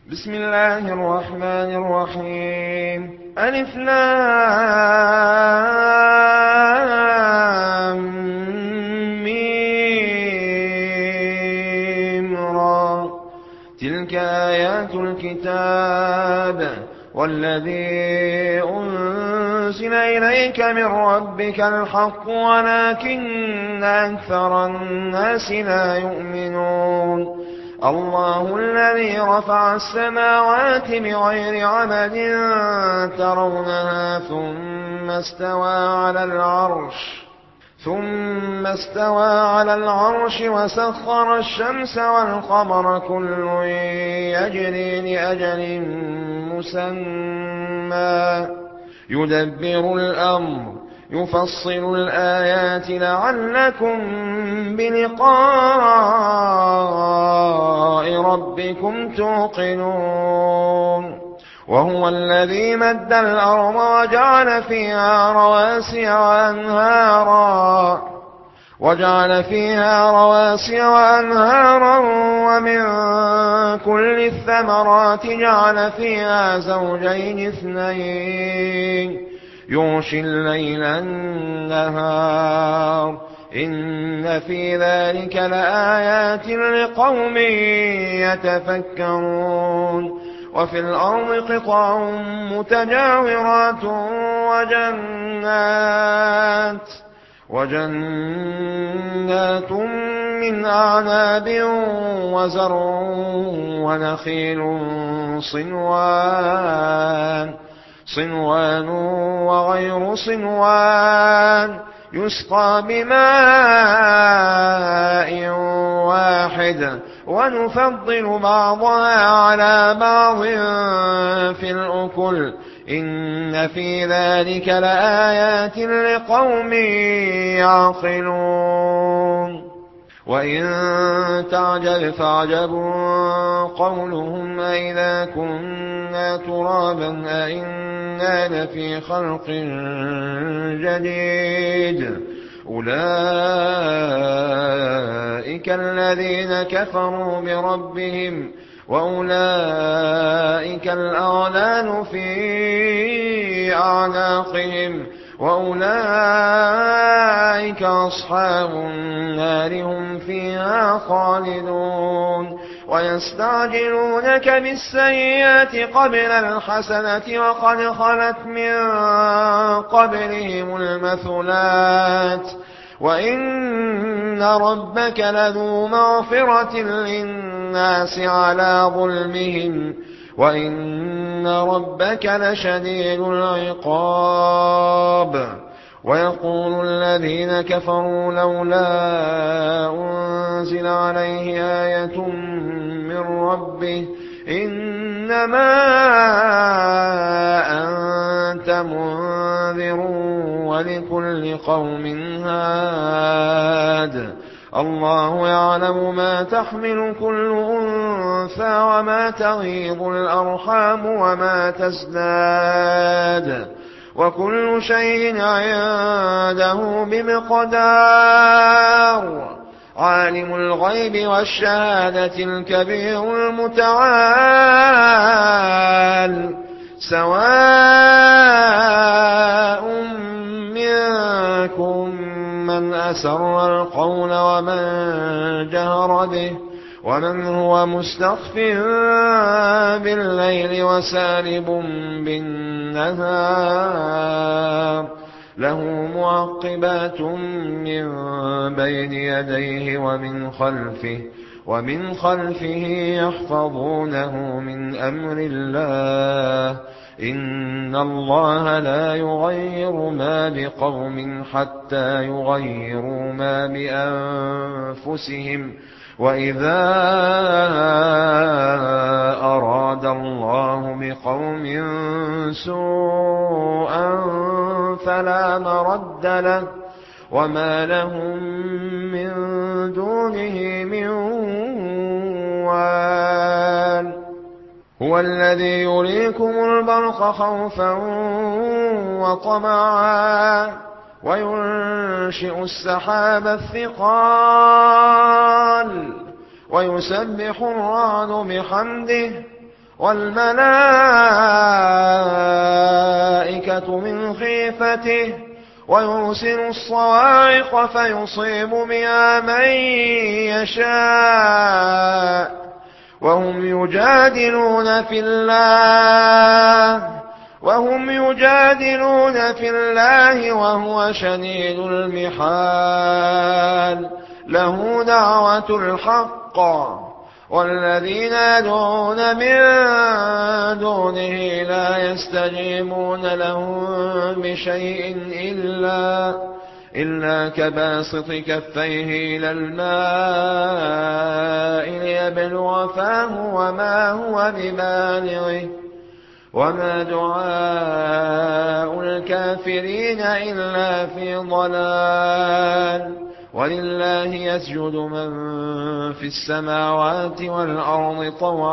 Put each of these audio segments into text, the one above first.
بسم الله الرحمن الرحيم. ألف لام ميم را. تلك آيات الكتاب والذي أنزل إليك من ربك الحق ولكن أكثر الناس لا يؤمنون. الله الذي رفع السماوات بغير عمد ترونها ثم استوى على العرش وسخر الشمس والقمر كل يجري لأجل مسمى يدبر الأمر يفصل الآيات لعلكم بلقاء ربكم توقنون. وهو الذي مد الأرض وجعل فيها رواسي وأنهارا ومن كل الثمرات جعل فيها زوجين اثنين يغشي الليل النهار إن في ذلك لآيات لقوم يتفكرون. وفي الأرض قطع متجاورات وجنات من أعناب وزرع ونخيل صنوان وغير صنوان يسقى بماء واحد ونفضل بعضها على بعض في الأكل إن في ذلك لآيات لقوم يعقلون. وإن تعجب فعجب قولهم أئذا كنا ترابا أئنا لفي خلق جديد أولئك الذين كفروا بربهم وأولئك الأغلال في أعناقهم وأولئك أصحاب النار هم فيها خالدون. ويستعجلونك بالسيئات قبل الحسنة وقد خلت من قبلهم المثلات وإن ربك لذو مغفرة للناس على ظلمهم وإن ربك لشديد العقاب. ويقول الذين كفروا لولا أنزل عليه آية من ربه إنما أنت منذر ولكل قوم هاد الله يعلم ما تحمل كل أنثى وما تغيض الأرحام وما تزداد وكل شيء عنده بمقدار. عالم الغيب والشهادة الكبير المتعال سواء منكم من أسر القول ومن جهر به ومن هو مستخف بالليل وسارب بالنهار له معقبات من بين يديه ومن خلفه يحفظونه من أمر الله إن الله لا يغير ما بقوم حتى يغيروا ما بأنفسهم وإذا أراد الله بقوم سوءا فلا مرد له وما لهم من دونه من وال. هو الذي يريكم البرق خوفا وطمعا وينشئ السحاب الثقال ويسبح الرعد بحمده والملائكة من خيفته ويرسل الصواعق فيصيب بها من يشاء وهم يجادلون في الله وهو شديد المحال له دعوة الحق والذين يدعون من دونه لا يستجيبون لهم بشيء إلا كباسط كفيه إلى الماء ليبلغ فاه وما هو ببالغه وما دعاء الكافرين إلا في ضلال ولله يسجد من في السماوات والأرض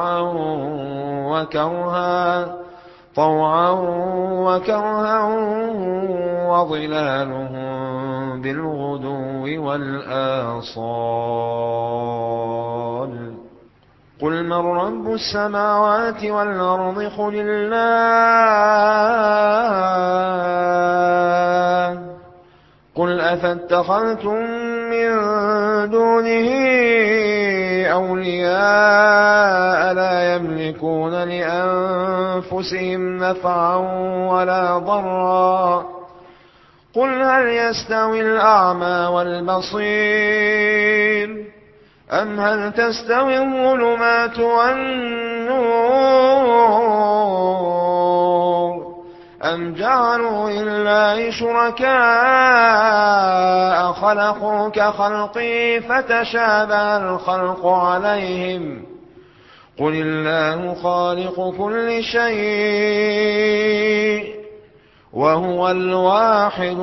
طوعا وكرها وظلالهم بالغدو والآصال قل من رب السماوات والأرض قل الله قل أفاتخذتم من دونه أولياء لا يملكون لأنفسهم نفعا ولا ضرا قل هل يستوي الأعمى والبصير أم هل تستوي الظلمات والنور أم جعلوا لله شركاء خلقوا كخلقي فتشابه الخلق عليهم قل الله خالق كل شيء وهو الواحد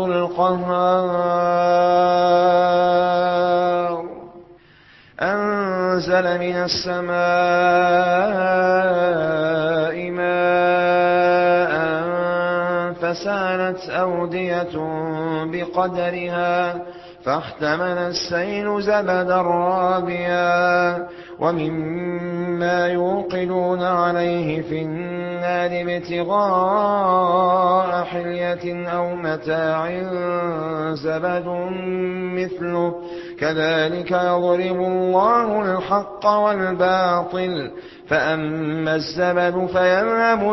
القهار أنزل من السماء ماء فسالت أودية بقدرها فاحتمل السيل زبدا رابيا ومما يوقدون عليه في النار ابتغاء حلية أو متاع زبد مثله كذلك يضرب الله الحق والباطل فأما الزبد فيذهب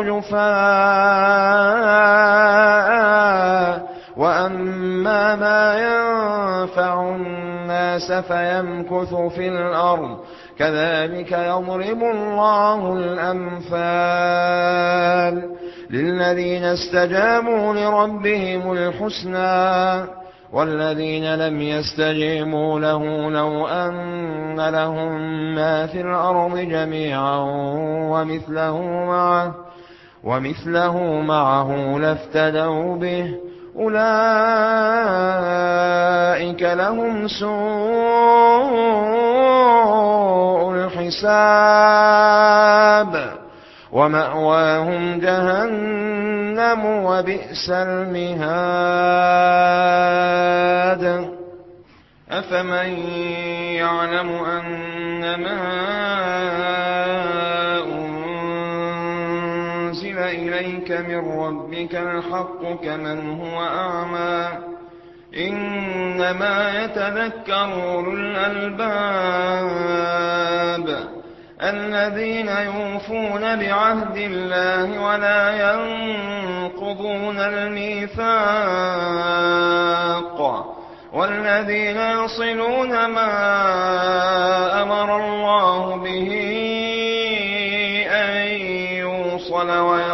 جفاء وأما ما ينفع الناس فيمكث في الأرض كذلك يضرب الله الأمثال للذين استجابوا لربهم الحسنى والذين لم يستجيبوا له لو أن لهم ما في الأرض جميعا ومثله معه لافتدوا به أولئك لهم سوء الحساب ومأواهم جهنم وبئس المهاد أفمن يعلم أنما أنزل إليك من ربك الحق كمن هو أعمى إنما يتذكر أولو الألباب الذين يوفون بعهد الله ولا ينقضون الميثاق والذين يصلون ما أمر الله به أن يوصل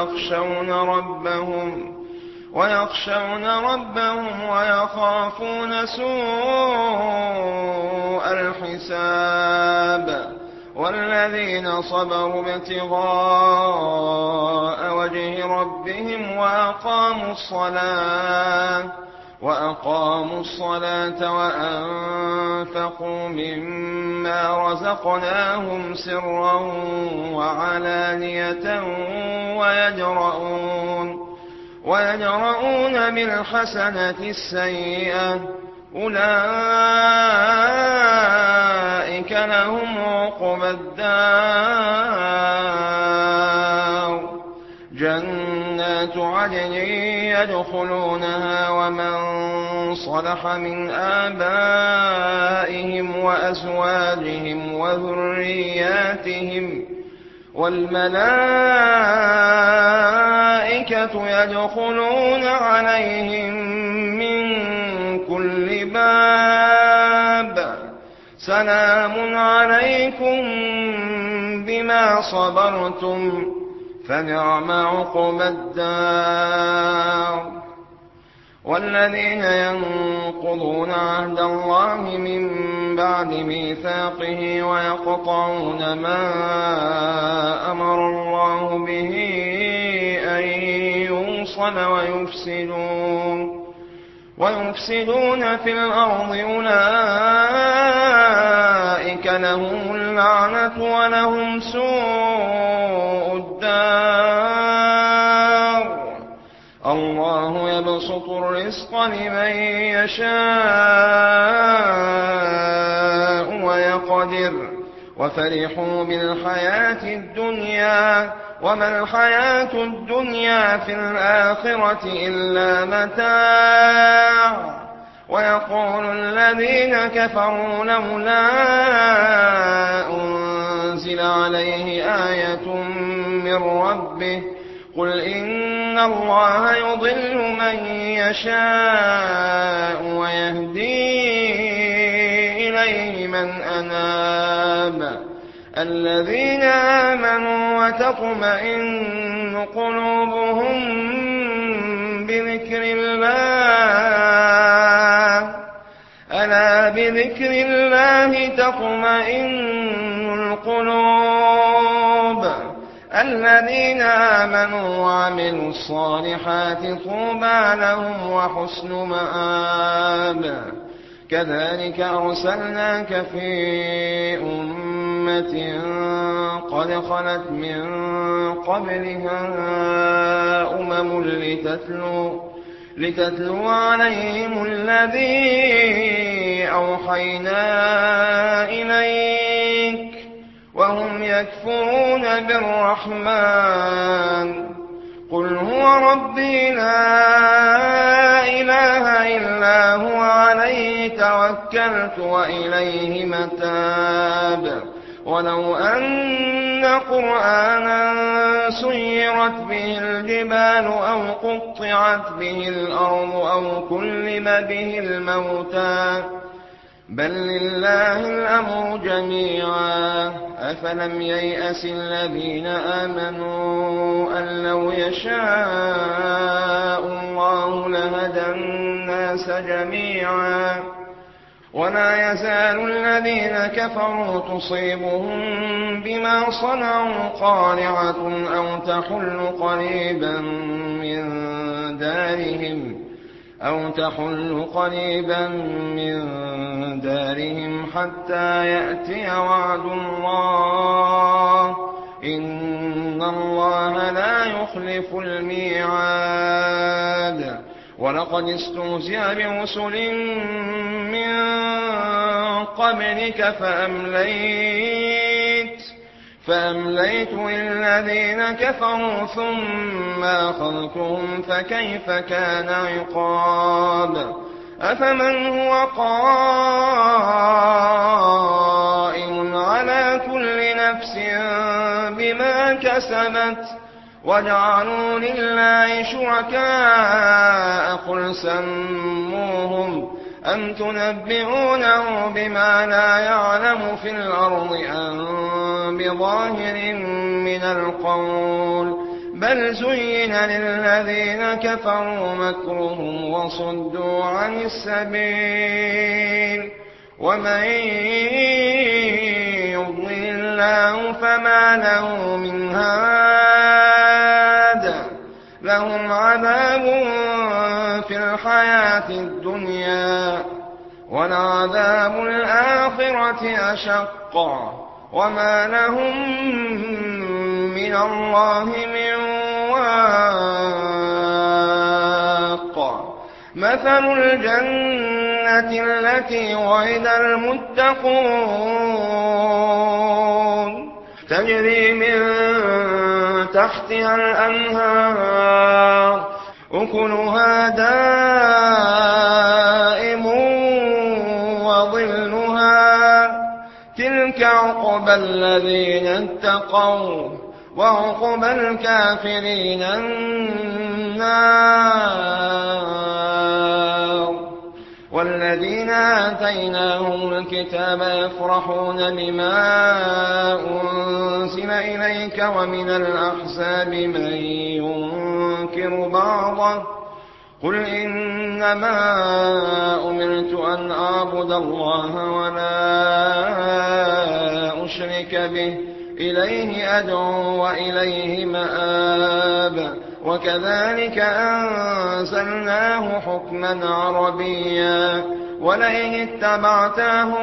ويخشون ربهم ويخافون سوء الحساب والذين صبروا ابتغاء وجه ربهم وأقاموا الصلاة وأنفقوا مما رزقناهم سرا وعلانية ويدرؤون بالحسنة السيئة أولئك لهم عقبى الدار جنات عدن يدخلونها ومن صلح من آبائهم وأزواجهم وذرياتهم والملائكة يدخلون عليهم من كل باب سلام عليكم بما صبرتم فنعم عقبى الدار. والذين ينقضون عهد الله من بعد ميثاقه ويقطعون ما أمر الله به أن يوصل ويفسدون في الأرض أولئك لهم اللعنة ولهم سوء الدار. الله يبسط الرزق لمن يشاء ويقدر وفرحوا بالحياة الدنيا وما الحياة الدنيا في الآخرة إلا متاع. ويقول الذين كفروا لولا أنزل عليه آية من ربه قل إن الله يضل من يشاء ويهدي إليه من أناب. الذين آمنوا وتطمئن قلوبهم بذكر الله ألا بذكر الله تطمئن القلوب. الذين آمنوا وعملوا الصالحات طوبى لهم وحسن مآب. كذلك أرسلناك في أمة قد خلت من قبلها أمم لتتلو عليهم الذي أوحينا إليك وهم يكفرون بالرحمن. قل هو ربي لا إله إلا هو عليه توكلت وإليه متاب. ولو أن قرآنا سيرت به الجبال أو قطعت به الأرض أو كلم به الموتى بل لله الأمر جميعا. أفلم ييأس الذين آمنوا أن لو يشاء الله لهدى الناس جميعا. ولا يزال الذين كفروا تصيبهم بما صنعوا قارعة أو تحل قريبا من دارهم حتى يأتي وعد الله إن الله لا يخلف الميعاد. ولقد استهزئ برسل من قبلك فأمليت للذين كفروا ثم أخذتهم فكيف كان عقاب. أفمن هو قائم على كل نفس بما كسبت وجعلوا لله شركاء قل سموهم أم تنبئونه بما لا يعلم في الأرض أم بظاهر من القول بل زين للذين كفروا مكرهم وصدوا عن السبيل ومن يضلل الله فما له من هاد. لهم عذاب في الحياة الدنيا ولعذاب الآخرة أشق وما لهم من الله من واق. مثل الجنة التي وعد المتقون تجري من تحتها الأنهار أكلها دائم وظلها تلك عقبى الذين اتقوا وعقبى الكافرين النار والذين آتيناهم الكتاب يفرحون بما أنزل إليك ومن الأحزاب من ينكر بعضه قل إنما أمرت أن أعبد الله ولا أشرك به إليه أدعو وإليه مآب وكذلك أنزلناه حكما عربيا ولئن اتبعت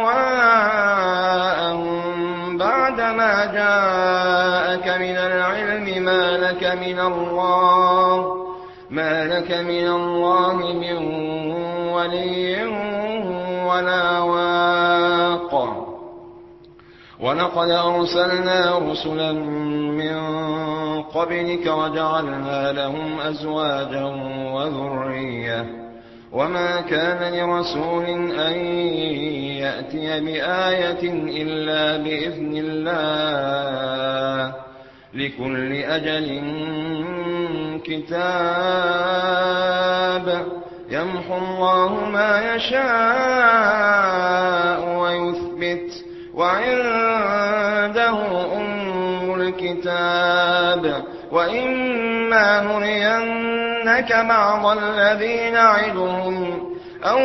أهواءهم بعدما جاءك من العلم ما لك من الله من ولي ولا واق ولقد أرسلنا رسلا من قبلك وجعلنا لهم أزواجا وذرية وما كان لرسول أن يأتي بآية إلا بإذن الله لكل أجل كتاب يمحو الله ما يشاء ويثبت وعنده أم الكتاب وإما نرينك بعض الذين نعدهم أو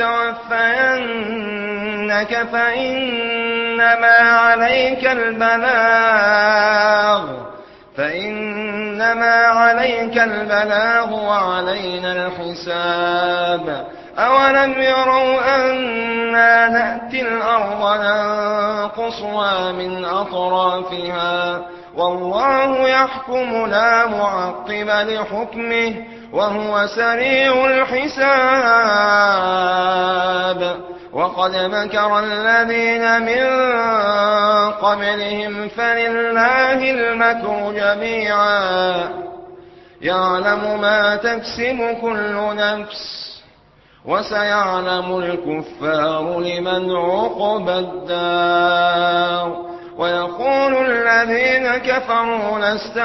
نتوفينك فإنما عليك البلاغ وعلينا الحساب أولم يروا أنا نأتي الأرض ننقصها من أطرافها والله يحكم لا معقب لحكمه وهو سريع الحساب وقد مكر الذين من قبلهم فلله المكر جميعا يعلم ما تكسب كل نفس وسيعلم الكفار لمن عقبى الدار ويقول الذين كفروا لست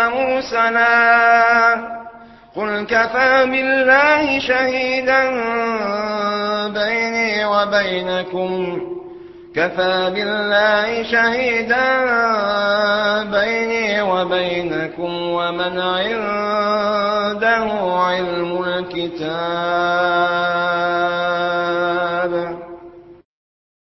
مرسلا قل كفى بالله شهيدا بيني وبينكم ومن عنده علم الكتاب